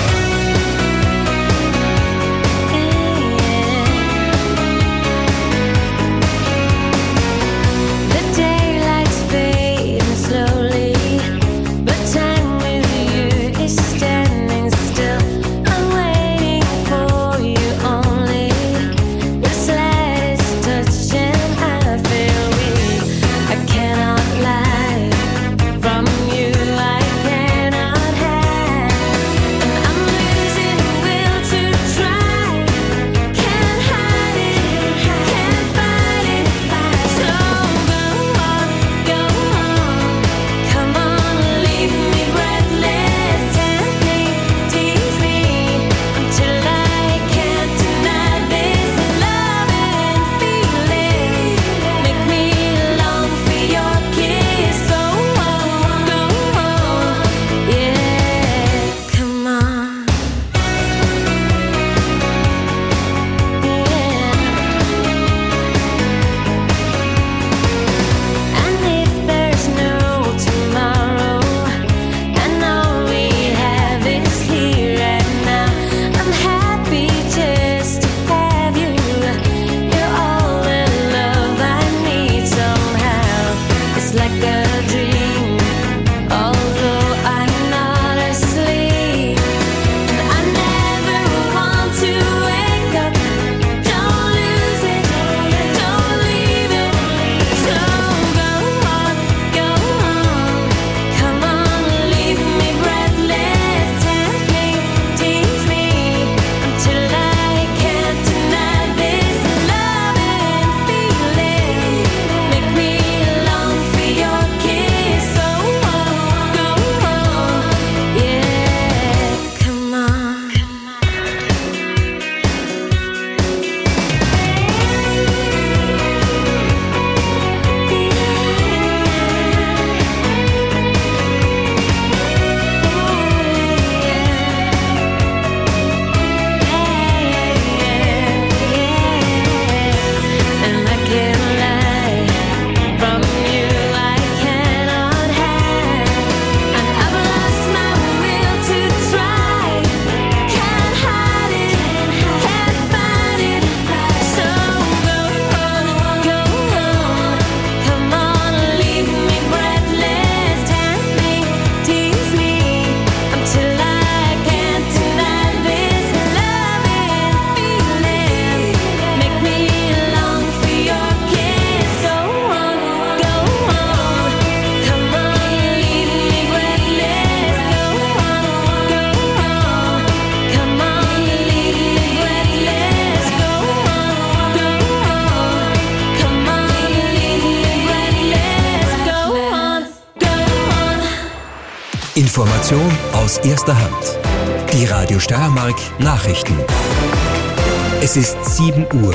S1: Information aus erster Hand. Die Radio Steiermark Nachrichten. Es ist 7 Uhr.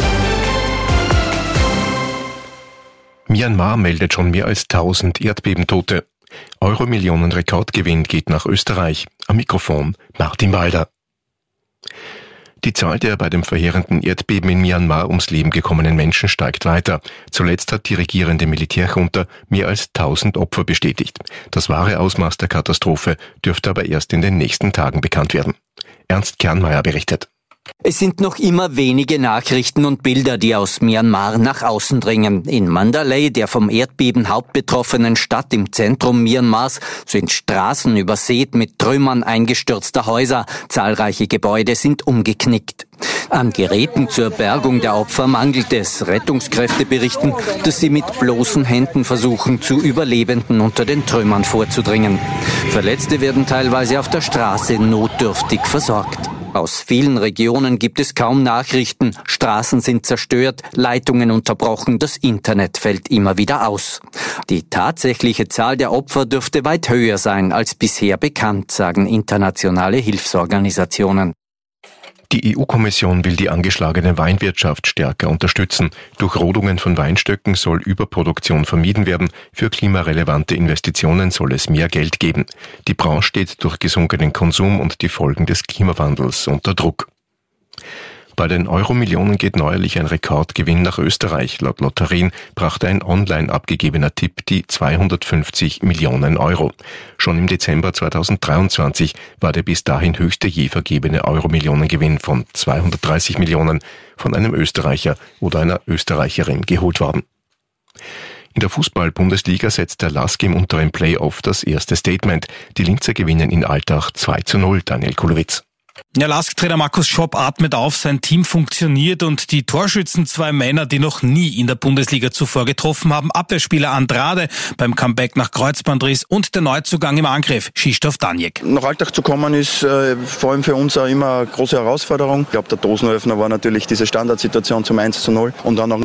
S2: Myanmar meldet schon mehr als 1000 Erdbebentote. Euro-Millionen-Rekordgewinn geht nach Österreich. Am Mikrofon Martin Walder. Die Zahl der bei dem verheerenden Erdbeben in Myanmar ums Leben gekommenen Menschen steigt weiter. Zuletzt hat die regierende Militärjunta mehr als 1000 Opfer bestätigt. Das wahre Ausmaß der Katastrophe dürfte aber erst in den nächsten Tagen bekannt werden. Ernst Kernmeier berichtet.
S11: Es sind noch immer wenige Nachrichten und Bilder, die aus Myanmar nach außen dringen. In Mandalay, der vom Erdbeben hauptbetroffenen Stadt im Zentrum Myanmars, sind Straßen übersät mit Trümmern eingestürzter Häuser. Zahlreiche Gebäude sind umgeknickt. An Geräten zur Bergung der Opfer mangelt es. Rettungskräfte berichten, dass sie mit bloßen Händen versuchen, zu Überlebenden unter den Trümmern vorzudringen. Verletzte werden teilweise auf der Straße notdürftig versorgt. Aus vielen Regionen gibt es kaum Nachrichten, Straßen sind zerstört, Leitungen unterbrochen, das Internet fällt immer wieder aus. Die tatsächliche Zahl der Opfer dürfte weit höher sein als bisher bekannt, sagen internationale Hilfsorganisationen.
S2: Die EU-Kommission will die angeschlagene Weinwirtschaft stärker unterstützen. Durch Rodungen von Weinstöcken soll Überproduktion vermieden werden. Für klimarelevante Investitionen soll es mehr Geld geben. Die Branche steht durch gesunkenen Konsum und die Folgen des Klimawandels unter Druck. Bei den Euro-Millionen geht neuerlich ein Rekordgewinn nach Österreich. Laut Lotterien brachte ein online abgegebener Tipp die 250 Millionen Euro. Schon im Dezember 2023 war der bis dahin höchste je vergebene Euro-Millionengewinn von 230 Millionen von einem Österreicher oder einer Österreicherin geholt worden. In der Fußball-Bundesliga setzt der LASK im unteren Playoff das erste Statement. Die Linzer gewinnen in Altach 2:0, Daniel Kulowitz.
S13: Ja, LASK-Trainer Markus Schopp atmet auf, sein Team funktioniert und die Torschützen, 2 Männer, die noch nie in der Bundesliga zuvor getroffen haben, Abwehrspieler Andrade beim Comeback nach Kreuzbandriss und der Neuzugang im Angriff, Krzysztof Daniek.
S23: Nach Altach zu kommen ist vor allem für uns auch immer eine große Herausforderung. Ich glaube, der Dosenöffner war natürlich diese Standardsituation zum 1:0 und dann noch